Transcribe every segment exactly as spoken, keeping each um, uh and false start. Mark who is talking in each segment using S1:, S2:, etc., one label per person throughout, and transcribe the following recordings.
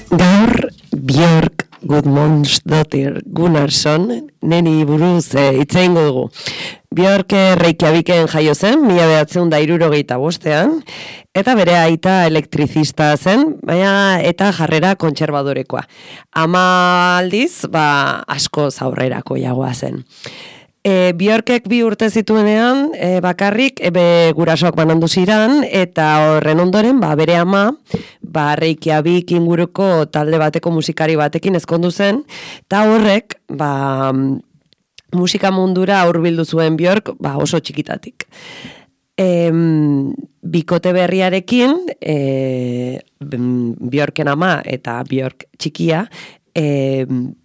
S1: Gaur Björk Gudmundsdóttir Gunnarsson neni buruz hitz e, egingo dugu. Björk Reykjaviken jaio zen, mila bederatziehun eta hirurogeita bostean, eta bere aita elektrizista zen, baina eta jarrera kontserbadorekoa. Ama aldiz, ba, asko zaurrerako jagoa zen. E, Björkek bi urte zituenean e, bakarrik ebe gurasoak banandu ziran eta horren ondoren ba, bere ama ba, Reykjavik inguruko talde bateko musikari batekin ezkondu zen eta horrek ba, musika mundura hurbildu zuen Björk ba, oso txikitatik. E, bikote berriarekin e, Björken ama eta Björk txikia e,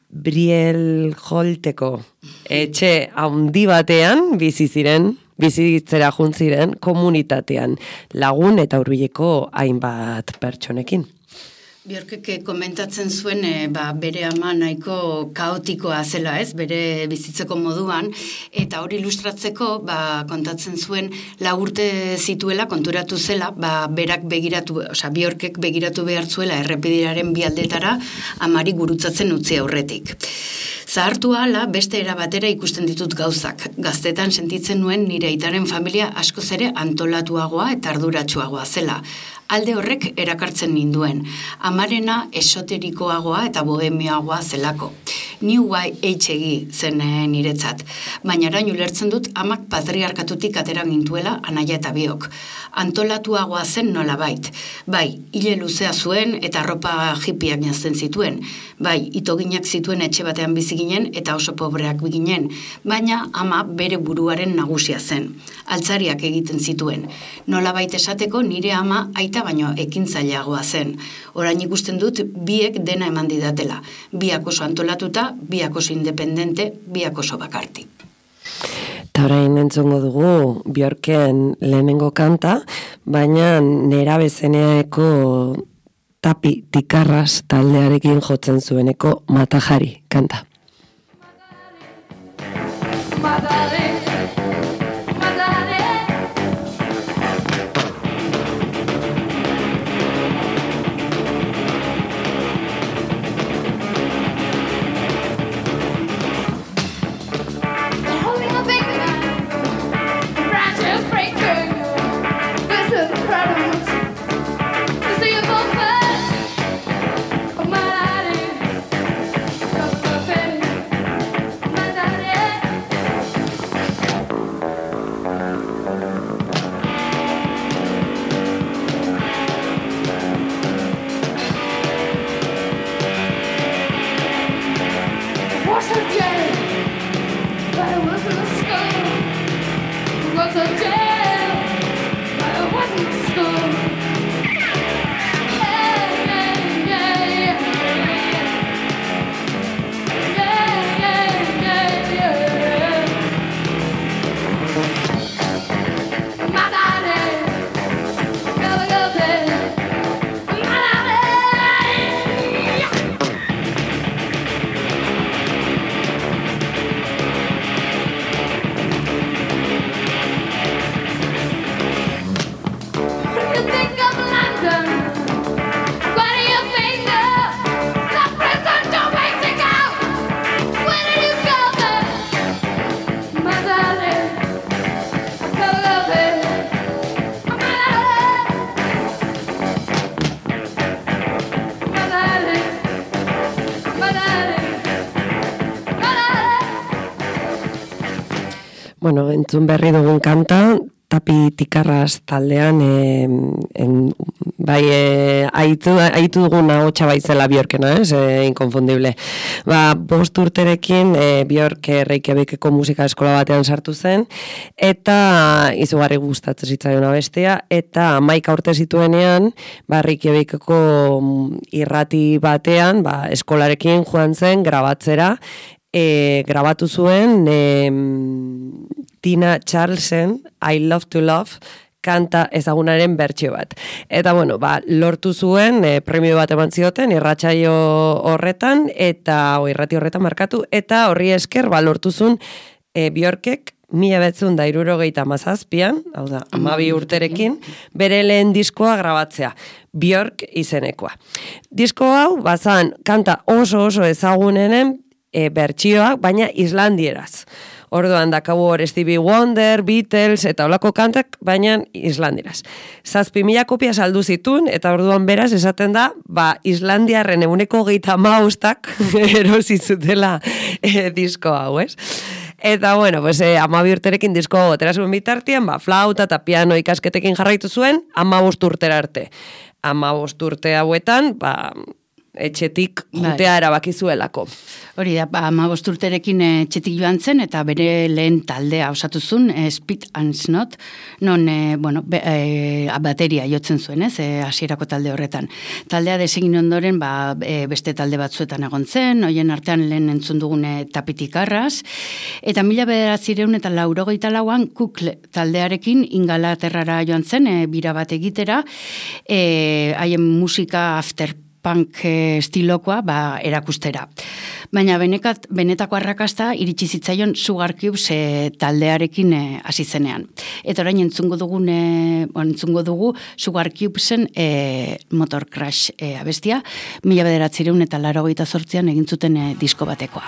S1: Briel Holteko etxe handi batean bizi ziren, bizitzera juntziren komunitatean lagun eta hurbileko hainbat pertsonekin.
S2: Björkek komentatzen zuen e, ba, bere ama nahiko kaotikoa zela, ez, bere bizitzeko moduan, eta hori ilustratzeko ba, kontatzen zuen lau urte zituela, konturatu zela, ba, berak begiratu, osea, Björkek begiratu behar zuela errepidearen bi aldetara amari gurutzatzen utzi aurretik. Zahartu ahala, beste era batera ikusten ditut gauzak. Gaztetan sentitzen nuen nire aitaren familia askoz ere antolatuagoa eta arduratsuagoa zela. Alde horrek erakartzen ninduen. Amarena esoterikoagoa eta bohemioagoa zelako. New Age zen niretzat. Baina orain ulertzen dut amak patriarkatutik atera gintuela anaia eta biok. Antolatuagoa zen nolabait. Bai, hile luzea zuen eta arropa hippiak janzten zituen. Bai, itoginak zituen etxe batean bizi ginen eta oso pobreak ginen. Baina ama bere buruaren nagusia zen. Altzariak egiten zituen. Nolabait esateko nire ama aita baino ekintzaileagoa zen. Orain ikusten dut biek dena eman didatela. Biak oso antolatuta, biak oso independente, biak oso bakarti.
S1: Eta orain entzongo dugu Björken lehenengo kanta, baina nera bezeneako Tapi Tikarras taldearekin jotzen zueneko Matajari kanta. Matare, matare. Bueno, entzun berri dugun kanta, Tapi Tikarras taldean, e, en, bai, e, aitu, aitu dugun ahotsa baizela Björkena, ez, e, inkonfundible. Ba, bost urterekin e, Björk Reykjavikeko musika eskola batean sartu zen, eta izugarri gustatzen zitzaion abestea, eta hamaika urte zituenean, ba, Reykjavikeko irrati batean, ba, eskolarekin joan zen grabatzera, E, grabatu zuen e, Tina Charlesen I Love to Love kanta ezagunaren bertsio bat. Eta bueno, ba, lortu zuen e, premio bat eman zioten irratsaio horretan eta o irrati horretan markatu eta horri esker ba lortu zuen e, Björkek mila behatzen da hirurogeita hamazazpian, hau da, hamabi urterekin, bere lehen diskoa grabatzea, Björk izenekoa. Disko hau, bazan, kanta oso oso ezagunenen e, bertsioak, baina islandieraz. Orduan dakagu hor Stevie Wonder, Beatles eta olako kantak, baina islandieraz. Zazpi mila kopia saldu zituen, eta orduan beraz esaten da, ba, islandiarren eguneko geita maustak erosi zutela e, disko hau, ez? Eta, bueno, pues, eh, amabi urterekin disko gotera zuen bitartian, ba, flauta eta piano ikasketekin jarraitu zuen, amabost urtera arte. Amabost urte hauetan, ba, etxetik jutea erabaki zuelako.
S2: Hori da, ba, amabost urterekin etxetik joan zen, eta bere lehen taldea osatu zuen, e, Spit and Snot, non, e, bueno, be, e, bateria jotzen zuen, ez, e, hasierako talde horretan. Taldea desegin ondoren, ba, e, beste talde batzuetan egon zen, hoien artean lehen entzun dugune Tapitikarraz, eta mila bederatzireun eta laurogeita lauan Kukle taldearekin Ingalaterrara joan zen, e, bira bat egitera, e, haien musika after punk estilokoa ba, erakustera. Baina benekat, benetako arrakasta iritsi zitzaion Sugar Cubes e, taldearekin hasi zenean. Eta orain entzungo dugun e, entzungo dugu Sugar Cubesen e, Motor Crash e, abestia, mila bederatzireun eta laurogeita zortzian egin zuten e, disko batekoa.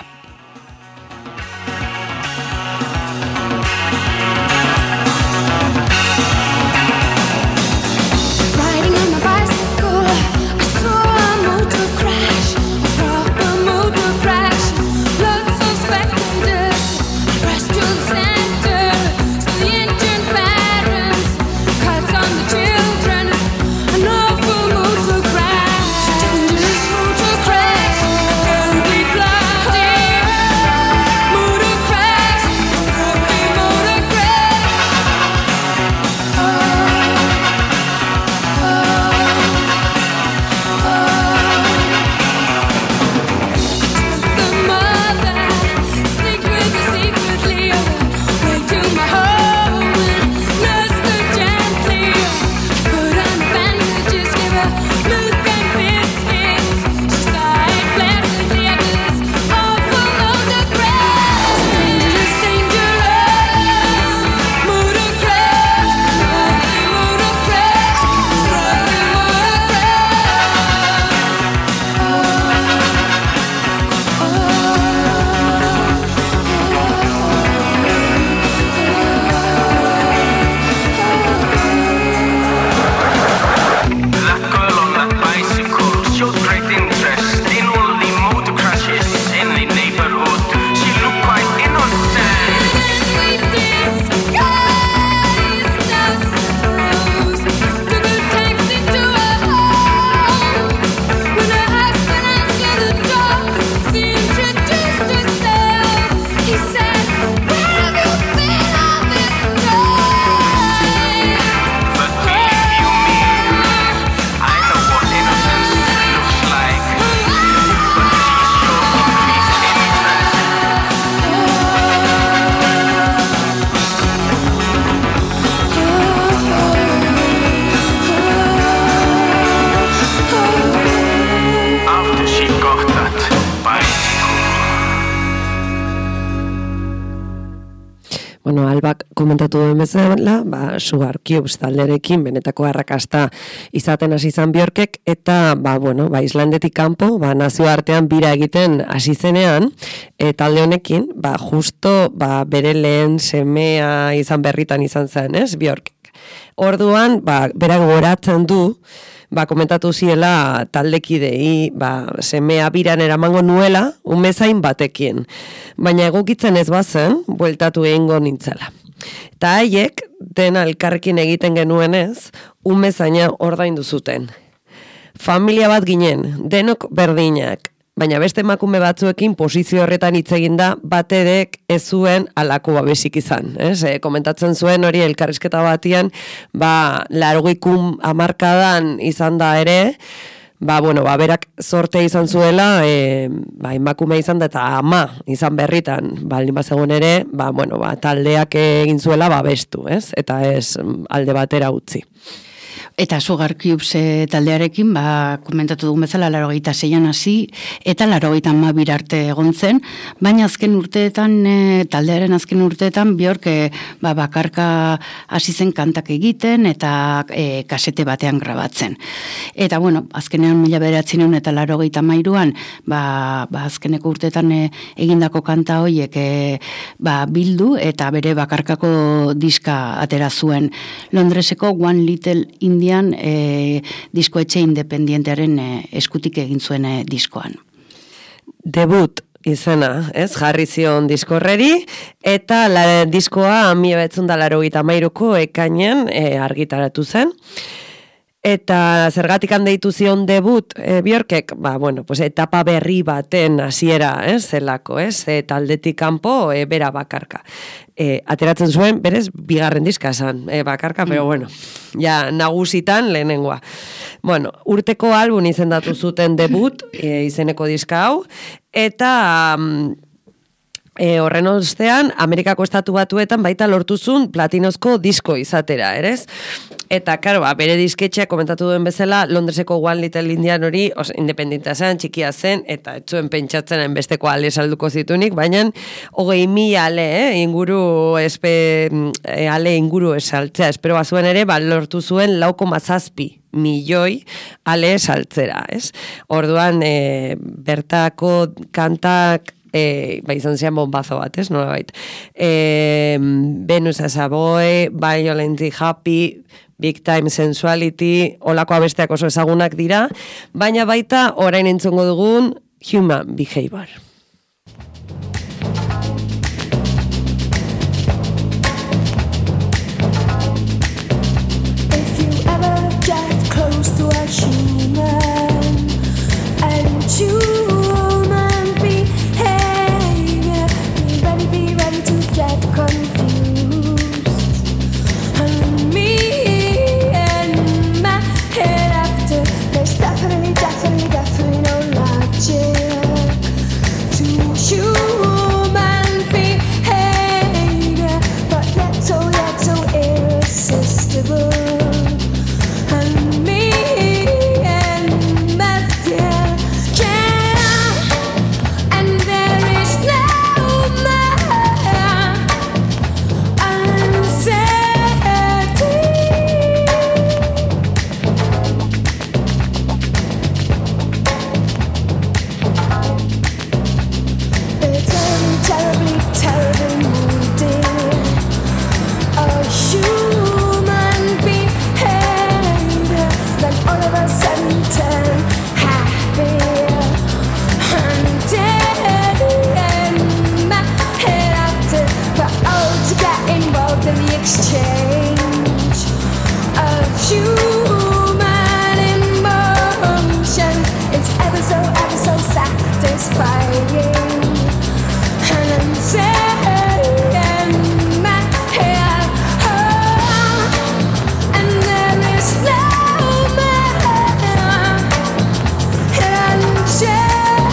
S1: Bueno, Albak komentatu duen bezala, ba, Sugar Cubes talderekin benetako arrakasta izaten hasi izan Björkek, eta ba, bueno, ba, Islandetik kanpo, ba, nazioartean bira egiten hasi zenean, e, talde honekin, ba, justo ba, bere lehen semea izan berritan izan zen, ez, Björkek. Orduan, ba, berak goratzen du, ba, komentatu ziela taldekidei, ba, semea biran eramango nuela, umezain batekin. Baina egokitzen ez bazen, bueltatu egingo nintzela. Eta haiek, dena elkarrekin egiten genuenez, umezaina ordaindu zuten. Familia bat ginen, denok berdinak, baina beste emakume batzuekin posizio horretan hitz eginda batedek ez zuen alako babesik izan. Ez? E, komentatzen zuen hori elkarrizketa batian, ba, largoikun hamarkadan izan da ere, ba, bueno, ba, berak sorte izan zuela, e, ba, emakume izan da eta ama izan berritan, baldin bazegon ere, ba, bueno, ba, taldeak egin zuela babestu, ez? Eta ez alde batera utzi.
S2: Eta Sugar Cubes e, taldearekin, ba, komentatu dugun bezala, laurogeita seian hasi, eta laurogeita hamabi arte egon zen, baina azken urteetan, e, taldearen azken urteetan, Björk e, ba, bakarka hasi zen kantak egiten, eta e, kasete batean grabatzen. Eta, bueno, azkenean mila bederatziehun eta laurogeita hamairuan, ba, ba, azkeneko urteetan e, egindako kanta horiek e, ba, bildu, eta bere bakarkako diska atera zuen. Londreseko One Little India E, diskoetxe independientearen e, eskutik egin zuen e, diskoan.
S1: Debut izena, ez, jarri zion diskorreri, eta la, diskoa mila bederatziehun eta laurogeita hamairuko ekainean e, argitaratu zen. Eta zergatik handeitu zion debut e, Björkek, ba, bueno, pues, etapa berri baten hasiera, ez, zelako, ez, e, taldetik kanpo e, bera bakarka. E, ateratzen zuen, berez, bigarren diska esan, e, bakarka, mm. pero bueno, ja, nagusitan lehenengoa. Bueno, urteko album izendatu zuten debut, e, izeneko diska hau, eta... Um, E, horren ostean, Amerikako estatu batuetan baita lortuzun platinozko disko izatera, erez? Eta, karo, ba, bere disketxea komentatu duen bezala, Londreseko One Little Indian hori, os, independienta zen, txikia zen, eta etzuen pentsatzen enbesteko ale salduko zitunik, baina hogei mila ale, eh, inguru, espe, e, ale inguru esaltzea, espero bazuen ere, ba, lortu zuen lau koma zazpi milioi ale saltzera, ez? Orduan, e, bertako kantak, E, ba, izan zian bombazo bat, ez, nola bait. E, Venus as a Boy, Violently Happy, Big Time Sensuality, olako abesteak oso ezagunak dira, baina baita orain entzongo dugun Human Behavior.
S3: If you ever get close to a human and you get confused, and me and my head after, there's definitely, definitely, definitely no logic to human behavior, but yet so, yet so irresistible. And me and my fear can, and there is no man. Exchange of human emotions, it's ever so, ever so satisfying. And I'm saying my head, oh, and there is no man, and I'm saying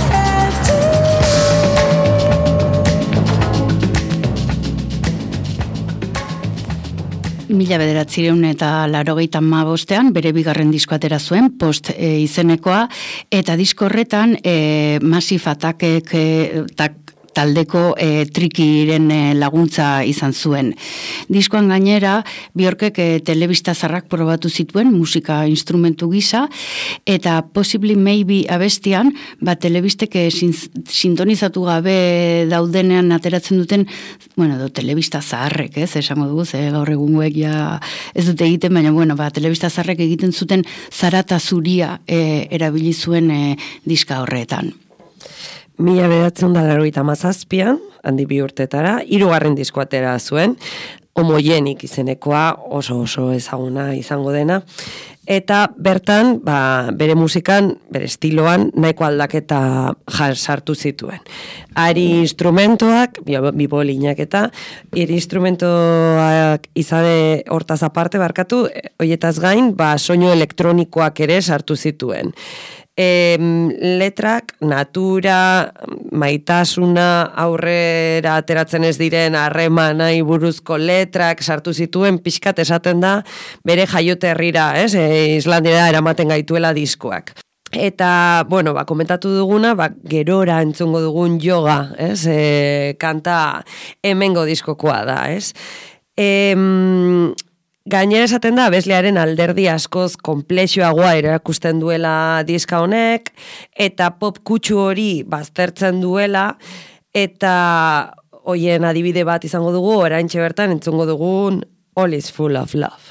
S2: Mila bederatziehun eta laurogeita hamabostean bere bigarren disko atera zuen, Post e, izenekoa, eta disko horretan e, Massive Attackek e, tak, taldeko e, trikiren e, laguntza izan zuen. Diskoan gainera, Björkek e, telebista zarrak probatu zituen, musika instrumentu gisa, eta Possibly Maybe abestian, ba, telebistek e, sintonizatu gabe daudenean ateratzen duten, bueno, do, telebista zaharrek, ez, esango dugu, ze gaur egungoek ja ez dute egiten, baina, bueno, ba, telebista zaharrek egiten zuten zarata zuria e, erabili zuen e, diska horretan.
S1: Mila bederatziehun eta laurogeita hamazazpian, handi bi urtetara, hirugarren disko atera zuen, Homogenik izenekoa, oso oso ezaguna izango dena, eta bertan, ba, bere musikan, bere estiloan, nahiko aldaketa jar sartu zituen. Ari instrumentoak, bibolinak eta, iri instrumentoak izade hortaz aparte barkatu, hoietaz gain, ba, soinu elektronikoak ere sartu zituen. E, letrak, natura, maitasuna, aurrera ateratzen ez diren harremanai buruzko letrak sartu zituen, pixkat esaten da bere jaioterrira, ez? E, Islandiara eramaten gaituela diskoak. Eta, bueno, ba, komentatu duguna, ba, gerora entzungo dugun yoga, ez? E, kanta hemengo diskokoa da, ez? E, gainera esaten da, abeslearen alderdi askoz konplexuagoa erakusten duela diska honek, eta pop kutsu hori baztertzen duela, eta hoien adibide bat izango dugu, oraintxe bertan entzungo dugun All is Full of Love.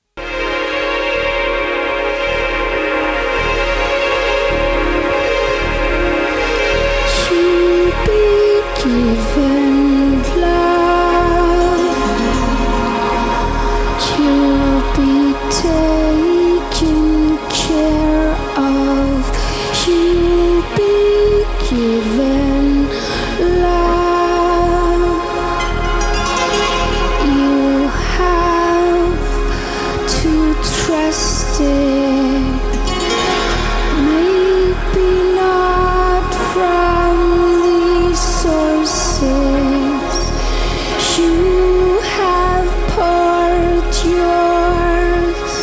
S3: Given love, you'll be taken care of. You'll be given love. You have to trust it. Maybe not from sources. You have poured yours,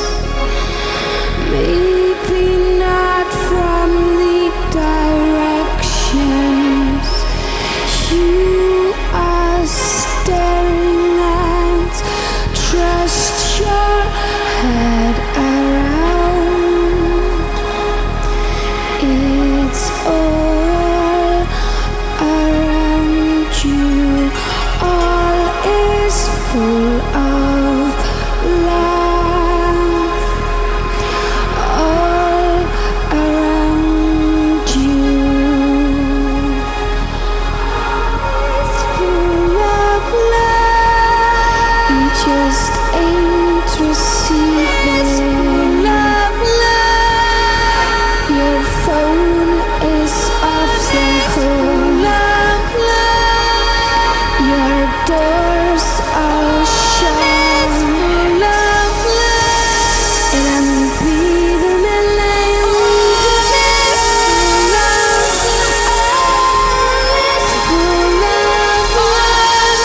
S3: maybe not from the directions you are staring at. Trust your head around. It's all around you, all is full of love, all around you, it's full of love. You just ain't receiving love, love. Your phone is off the hook. Love, love. Your doors are shut. Love, love. And I'm breathing alone. Love, all is full of love.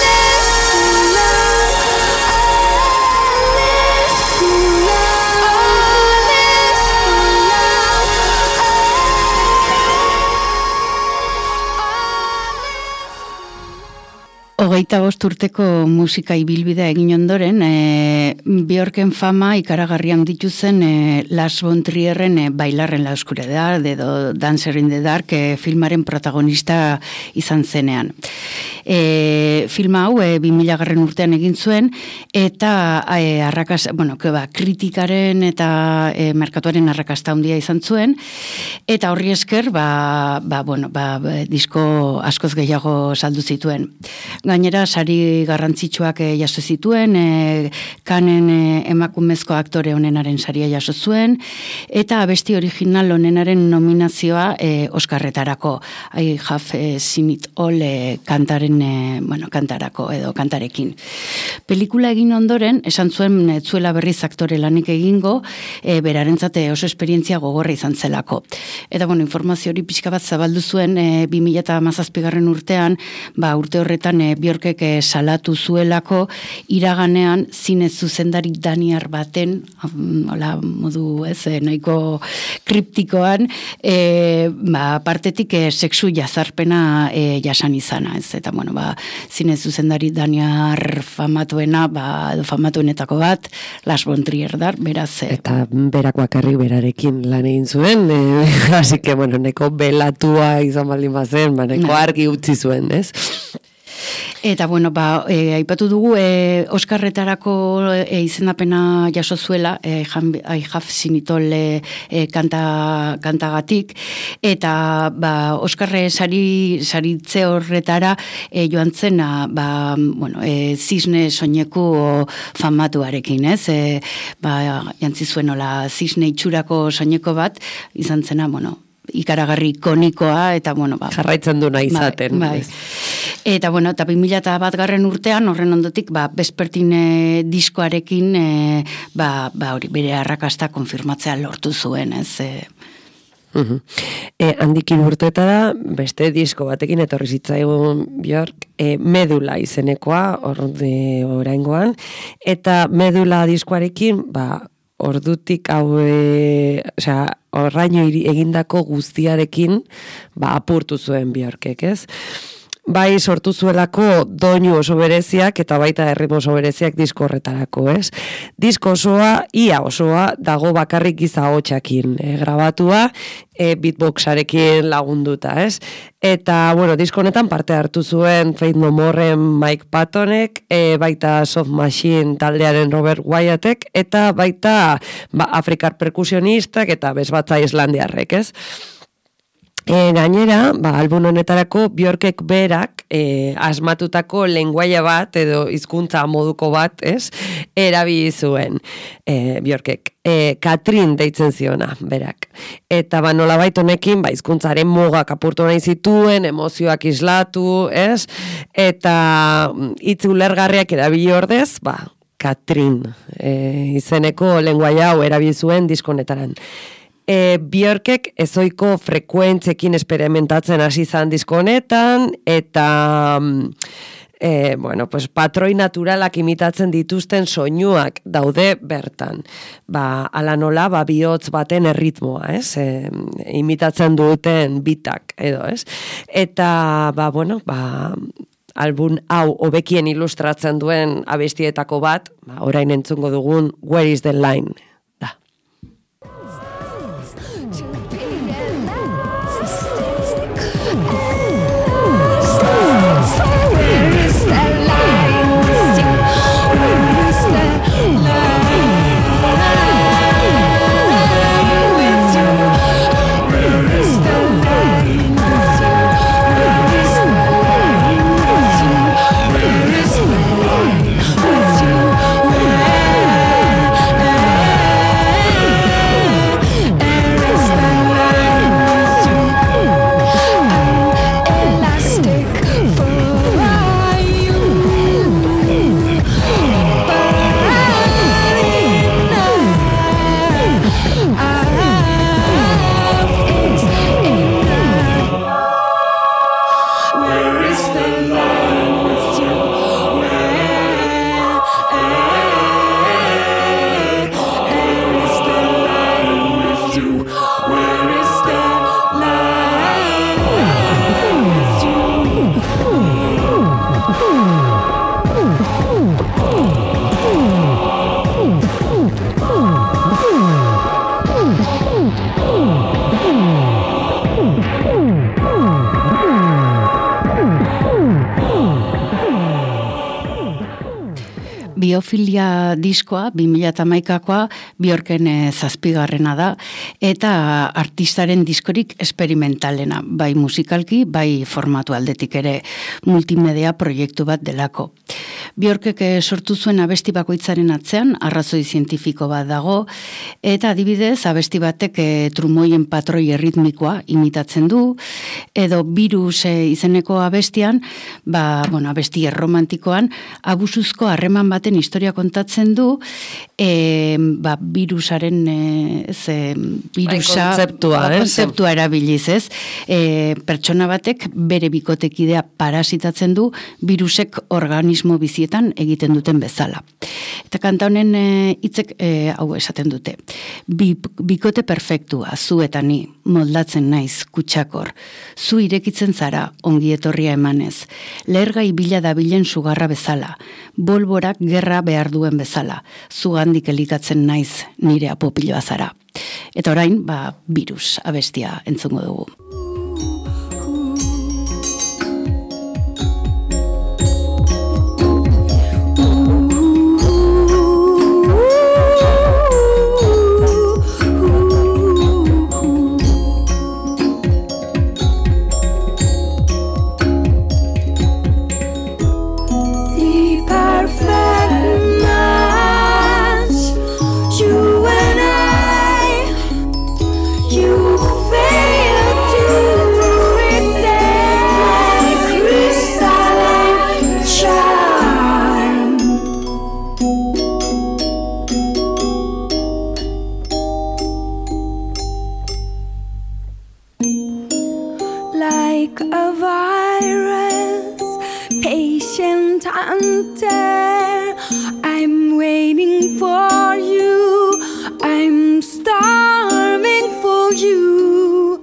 S3: All is full of all is full
S2: Hogeita bost urteko musika ibilbidea egin ondoren, e, Björken fama ikaragarrian dituzen e, Lars von Trierren e, Bailar en la oscuridad edo Dancer in the Dark e, filmaren protagonista izan zenean. E, filma hau e, bi mila garren urtean egin zuen, eta e, arrakas, bueno, ke, ba, kritikaren eta e, merkatuaren arrakasta handia izan zuen, eta horri esker, ba, ba, bueno, ba, disko askoz gehiago saldu zituen. Gainera, sari garrantzitsuak e, jaso zituen, e, kanen e, emakumezko aktore onenaren saria jaso zuen, eta abesti original onenaren nominazioa e, Oskarretarako. I have e, seen it all e, kantaren, e, bueno, kantarako edo kantarekin. Pelikula egin ondoren, esan zuen ez zuela berriz aktore lanik egingo, e, berarentzate oso esperientzia gogorra izan zelako. Eta, bueno, informazio hori pixka bat zabaldu zuen, e, bi mila hamazazpigarren urtean, ba, urte horretan e, Björkek e, salatu zuelako iraganean zine zuzendari daniar baten, hola modu ez, e, nahiko kriptikoan, e, ba, partetik e, sexu jazarpena e, jasan izana, ez, eta bueno, ba, zine zuzendari daniar famatuena, ba, edo famatuenetako bat, Lars von Trier da, beraz. E,
S1: eta berak bakarrik berarekin lan egin zuen, e, así que, bueno, neko belatua izan baldin bazen, ba, neko argi utzi zuen, ez?
S2: Eta, bueno, ba, e, aipatu dugu, e, Oskarretarako e, izendapena jaso zuela, e, I have seen it all e, e, kanta, kantagatik, eta, ba, Oskarre sari, saritze horretara e, joan zena, ba, bueno, e, zisne soineku famatuarekin, ez? E, ba, jantzi zuen, ola, zisne itxurako soineko bat, izan zena, bueno, ikaragarri konikoa, eta, bueno, ba,
S1: jarraitzen duna izaten.
S2: Bai, bai. Eta, bueno, eta bi mila bat garren urtean, horren ondotik, ba, Vespertin e, diskoarekin, e, ba, ba, hori, bere arrakasta konfirmatzea lortu zuen, ez? E,
S1: Uh-huh. E, handik hiru urtetara beste disko batekin etorri zitzaigun Björk, e, Medula izenekoa, orde oraingoan, eta Medula diskoarekin, ba, ordutik hau, e, osea, horraino egindako guztiarekin, ba, apurtu zuen Björkek, ez? Bai sortu zuelako doinu oso bereziak eta baita erritmo oso bereziak disko horretarako, ez? Disko osoa, ia osoa, dago bakarrik giza hotxakin e, grabatua, e, beatboxarekin lagunduta, ez? Eta, bueno, disko honetan parte hartu zuen Faith No Moreen Mike Pattonek, e, baita Soft Machine taldearen Robert Wyattek, eta baita ba, afrikar perkusionistak eta bezbatza islandiarrek, ez? E, gainera, ba, album honetarako Björkek berak e, asmatutako lenguaia bat edo hizkuntza moduko bat, ez? Erabili zuen e, Björkek. E, Katrin deitzen ziona, berak. Eta ba, nolabait honekin, ba, hizkuntzaren mugak apurtu nahi zituen, emozioak islatu, ez? Eta hitz ulergarriak erabili ordez, ba, Katrin e, izeneko lenguaia hau erabili zuen diskonetaran. E, Björkek ezoiko frekuentzekin experimentatzen hasi izan disko honetan, eta e, bueno, pues, patroi naturalak imitatzen dituzten soinuak daude bertan. Ba, ala nola, ba, bihotz baten erritmoa, ez? E, imitatzen duten bitak, edo, ez? Eta, ba, bueno, ba, album hau hobekien ilustratzen duen abestietako bat, ba, orain entzungo dugun Where is the Line?
S2: Biofilia diskoa, bi mila hamaikakoa, Björken e, zazpigarrena da, eta artistaren diskorik esperimentalena, bai musikalki, bai formatu aldetik ere multimedia proiektu bat delako. Björkek sortu zuen abesti bakoitzaren atzean, arrazoi zientifiko bat dago, eta adibidez, abesti batek e, trumoien patroi erritmikoa imitatzen du, edo Virus e, izeneko abestian, ba, bueno, abesti erromantikoan, abusuzko harreman baten historia kontatzen du, e, ba, virusaren e, ze, virusa,
S1: kontzeptua,
S2: ba,
S1: eh?
S2: kontzeptua erabiliz, ez? E, pertsona batek bere bikotekidea parasitatzen du virusek organismo bizietan egiten duten bezala. Eta kanta honen hitzek e, hau esaten dute. Bi, bikote perfektua, zu eta ni, moldatzen naiz, kutsakor. Zu irekitzen zara, ongi etorria emanez. Lehergai bila dabilen sugarra bezala. Bolborak gerra behar duen bezala. Zu handik elikatzen naiz, nire apopiloa zara. Eta orain, ba, Virus abestia entzungo dugu.
S3: You failed to patient hunter. I'm waiting for you. I'm starving for you.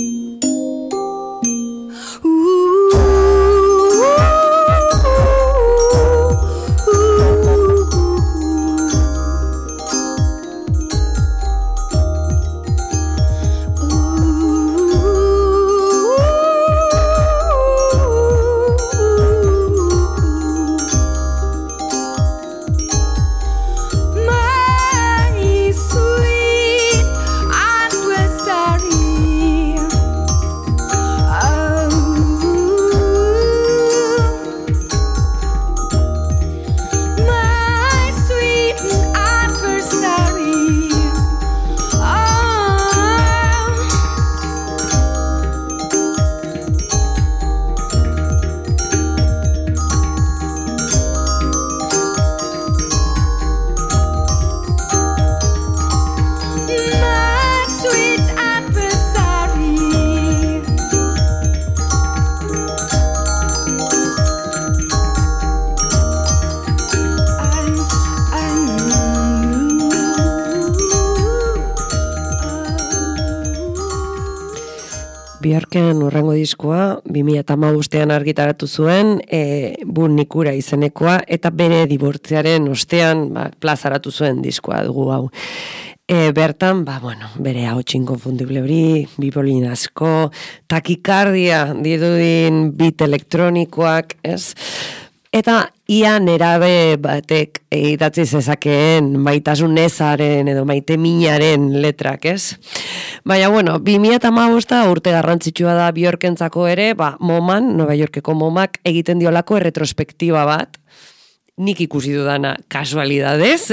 S1: Björken urrengo diskoa bi mila hamabostean argitaratu zuen, e, Burnikura izenekoa, eta bere dibortziaren ostean ba, plazaratu zuen diskoa dugu hau. E, bertan, ba, bueno, bere ahots inkonfundible hori, bipolin asko, takikardia dirudin bit elektronikoak, ez? Eta ia nerabe batek idatzi zezakeen maitasun ezaren edo maite minaren letrak, ez? Baina, bueno, bi mila hamabosta urte garrantzitsua da Björkentzako ere, ba, moman, Nova Yorkeko momak egiten diolako retrospektiba bat, nik ikusi dudana kasualidadez,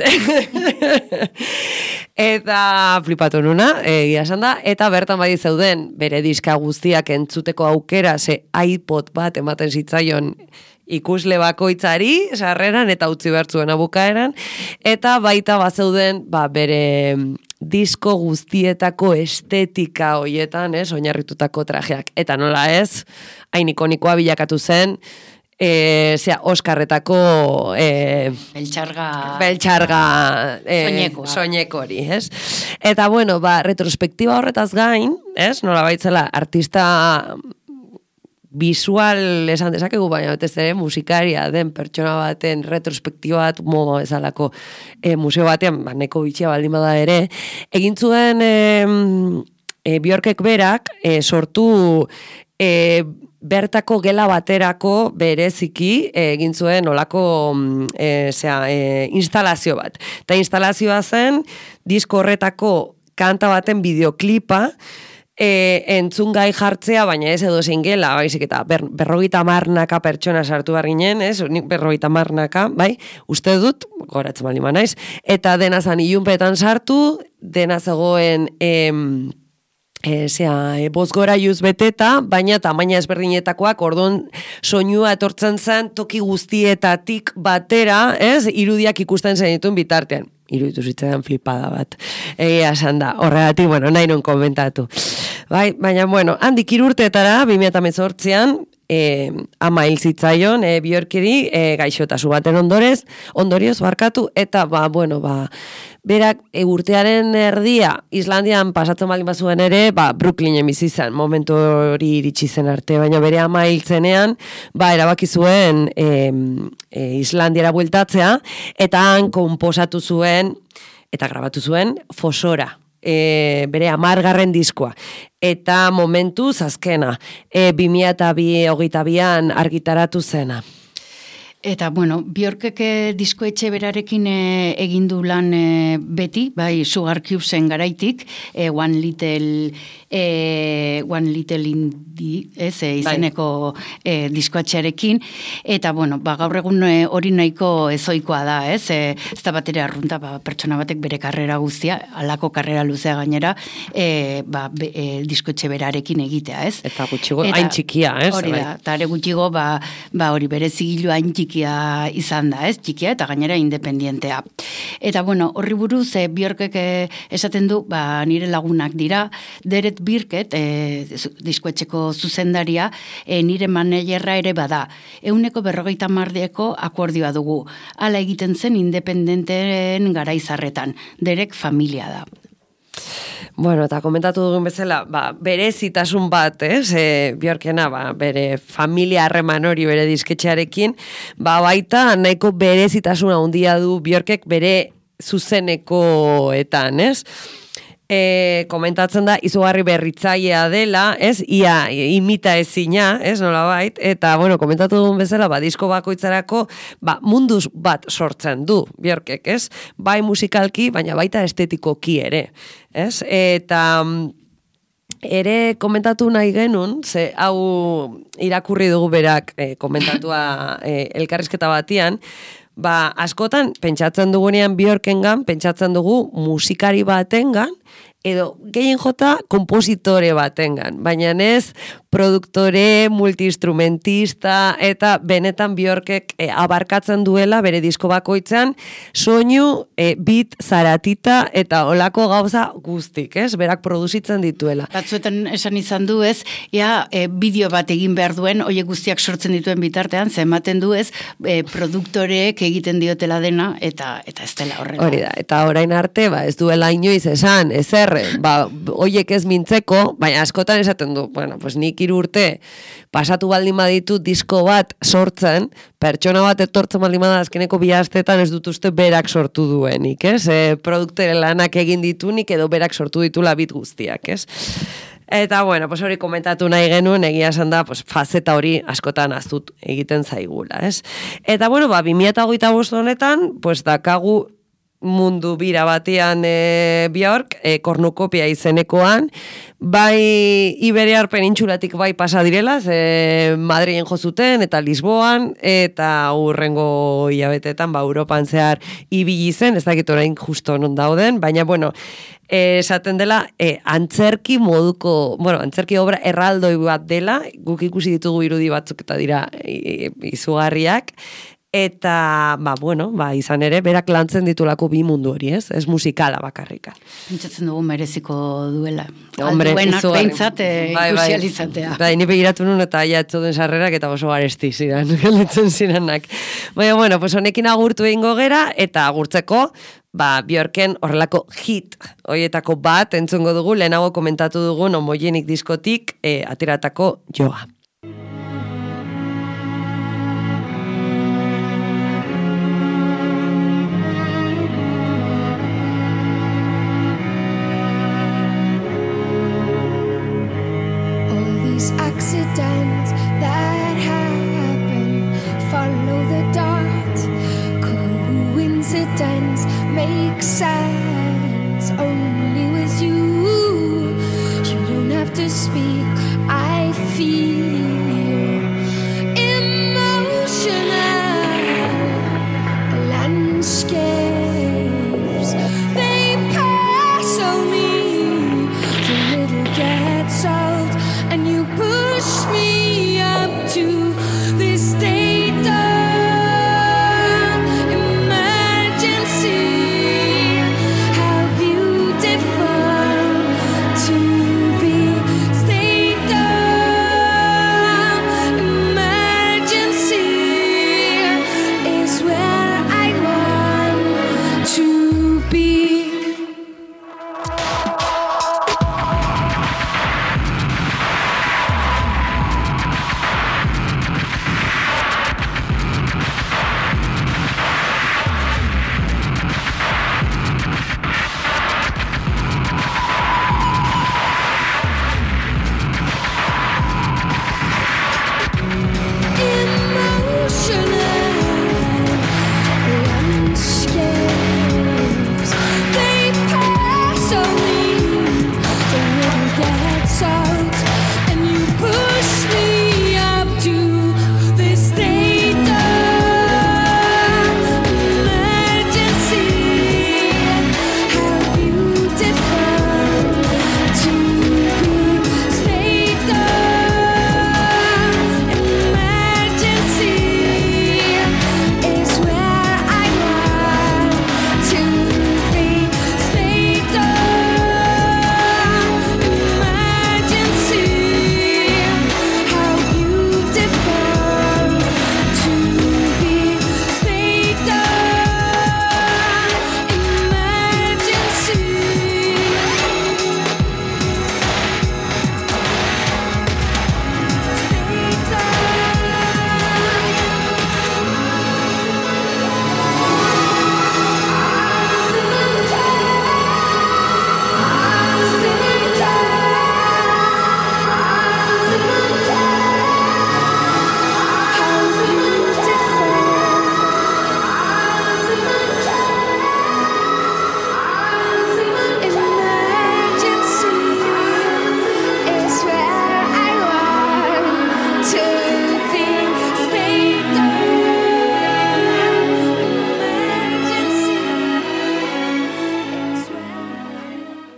S1: eta flipatu nuna, egia esan da, eta bertan badi zeuden bere diska guztiak entzuteko aukera, ze iPod bat ematen zitzaion ikusle bakoitzari, sarreran eta utzi bertzuena bukaeran, eta baita bazeuden ba, bere disko guztietako estetika hoietan, ez, oinarritutako trajeak. Eta nola ez, hain ikonikoa bilakatu zen, e, zera, Oskarretako e,
S2: Beltxarga
S1: Beltxarga e,
S2: soinekoa.
S1: soinekori, ez? Eta bueno, ba, retrospektiba horretaz gain, ez, nola baitzela, artista visual esan dezakegu, baina betez ere musikaria den pertsona baten retrospektiba bat momo bezalako e, museo batean, ba, neko bitxia baldin bada ere, egin zuen e, e, Björkek berak e, sortu e, bertako gela baterako bereziki e, egin zuen olako e, zera, e, instalazio bat. Eta instalazioa zen disko horretako kanta baten bideoklipa, E, entzungai jartzea, baina ez edo zein gela, baizik eta ber, berrogeita marnaka pertsona sartu behar ginen, ez, nik berrogeita marnaka, bai, uste dut, goratzen bali manaiz, eta dena zan ilunpetan sartu, dena zegoen, em, E, zera, e, bozgora juz beteta, baina tamaina ezberdinetakoak, orduan soinua etortzen zen toki guztietatik batera, ez, irudiak ikusten zenituen bitartean. Iruditu zitzaidan flipada bat. Egia esan da, horregatik, bueno, nahi non komentatu. Bai, baina, bueno, handik irurtetara, bi mila hemezortzian, e, ama hil zitzaion, e, Björkeri, e, gaixotasu baten ondorez, ondorioz barkatu, eta, ba, bueno, ba, berak e, urtearen erdia Islandian pasatzen baldin bazuen ere, ba, Brooklynen bizi zen, momentu hori iritsi zen arte, baina bere ama hiltzenean, ba, erabaki zuen e, e, Islandiara bueltatzea, eta han konposatu zuen, eta grabatu zuen, Fosora, e, bere amargarren diskoa. Eta momentuz azkena, e, bi mila hogeita bian argitaratu zena.
S2: Eta, bueno, Björkek diskoetxe berarekin e, egin du lan e, beti, bai, Sugar Cubesen garaitik, e, One Little e, One Little Indie, ez, e, izeneko e, diskoetxearekin, eta, bueno, ba, gaur egun e, hori nahiko ezoikoa da, ez, e, ez da bat ere arrunta, ba, pertsona batek bere karrera guztia, alako karrera luzea gainera, e, ba, be, e, diskoetxe berarekin egitea, ez?
S1: Eta gutxigo, hain txikia, ez?
S2: Hori da, eta are gutxigo, ba, ba, hori bere zigilu hain txikia, txikia izan da, ez? Txikia eta gainera independientea. Eta bueno, horri buruz e, Björkek e, esaten du, ba, nire lagunak dira, Deret Birket, e, diskoetxeko zuzendaria, e, nire managerra ere bada. Euneko berrogeita mardieko akordioa dugu. Hala egiten zen independenteen garaizarretan. Derek familia da.
S1: Bueno, eta komentatu dugun bezala, ba, berezitasun bat, ez, e, Björkena, ba, bere familia harreman hori bere disketxearekin, ba, baita nahiko berezitasun handia du Björkek bere zuzenekoetan, ez? E, komentatzen da izugarri berritzailea dela, ez, ia imita ezina, ez, nolabait, eta, bueno, komentatu dugun bezala, ba, disko bakoitzarako, ba, munduz bat sortzen du, Björkek, ez, bai musikalki, baina baita estetikoki ere, ez, eta ere komentatu nahi genuen, ze hau irakurri dugu berak e, komentatua e, elkarrizketa batian, ba, askotan, pentsatzen dugunean Björkengan, pentsatzen dugu musikari batengan, edo gehien jota kompositore batengan, baina ez produktore, multiinstrumentista, eta benetan Björkek e, abarkatzen duela bere disko bakoitzean soinu, e, bit, zaratita, eta olako gauza guztik, ez? Berak produzitzen dituela.
S2: Batzuetan esan izan du ez, ea e, bideo bat egin behar duen, oie guztiak sortzen dituen bitartean, ze ematen du ez, e, produktoreek egiten diotela dena, eta eta ez dela horrela.
S1: Hori da, eta orain arte, ba, ez duela inoiz esan, ezer, ba, oiek ez mintzeko, baina askotan esaten du, bueno, pues nik hiru urte pasatu baldin baditu disko bat sortzen, pertsona bat etortzen baldin bada azkeneko bi astetan ez dut uste berak sortu duenik, ez? E, produktore lanak egin ditunik edo berak sortu ditula bit guztiak, ez? Eta, bueno, pues hori komentatu nahi genuen, egia esan da, pues, fazeta hori askotan azut egiten zaigula, ez? Eta, bueno, ba, bi mila hogeita bost honetan, pues, dakagu mundu bira batean e, Björk, e, kornukopia izenekoan, bai Iberiar penintxulatik bai pasa direla, ze Madrilen jo zuten, eta Lisboan, eta hurrengo hilabetetan, ba, Europan zehar ibili zen, ez dakit orain justo non dauden, baina, bueno, esaten dela, e, antzerki moduko, bueno, antzerki obra erraldoi bat dela, guk ikusi ditugu irudi batzuk eta dira e, izugarriak, eta, ba, bueno, ba, izan ere, berak lantzen ditulako bi mundu hori, ez? Ez musikala bakarrika.
S2: Pentsatzen dugu mereziko duela.
S1: Hombre,
S2: Alduenak
S1: izugarri.
S2: behintzat e,
S1: Bai, bai.
S2: ikusializatea.
S1: Bai, ni begiratu nun eta ja etzuden sarrerak eta oso garesti ziren, gelditzen zirenak. Baina, bueno, pues honekin agurtu egingo gera, eta agurtzeko, ba, Björken horrelako hit hoietako bat entzungo dugu, lehenago komentatu dugun Homogenic diskotik e, ateratako Joa.
S3: Accidents that happen, follow the dot. Coincidence makes sense only with you. You don't have to speak, I feel